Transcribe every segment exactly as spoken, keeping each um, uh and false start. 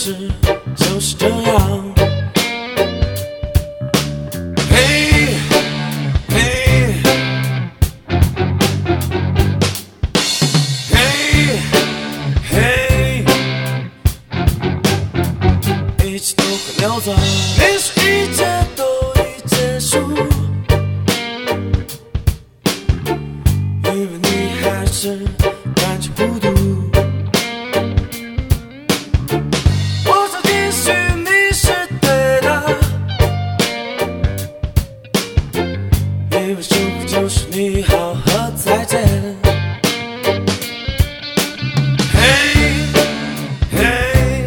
事就是这样。嘿，嘿，嘿，嘿，一切都快溜走，你说一切都已结束，因为你还是感觉孤独。我说也许你是对的，因为生活就是你好和再见。嘿，嘿，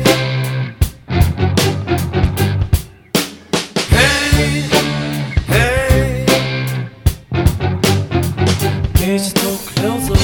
嘿，嘿，一切都快溜走。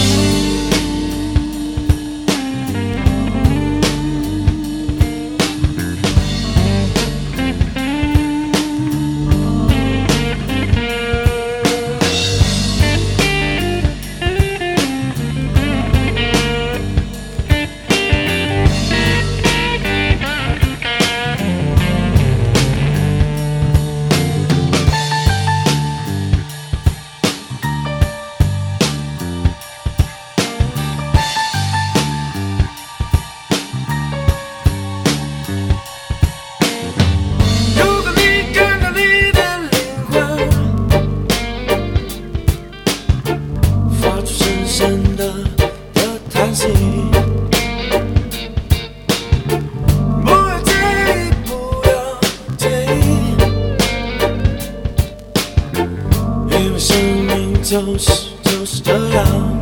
如果你看到你的灵魂发出深深的的叹息，不要介意，不要介意，因为生命就是就是这样。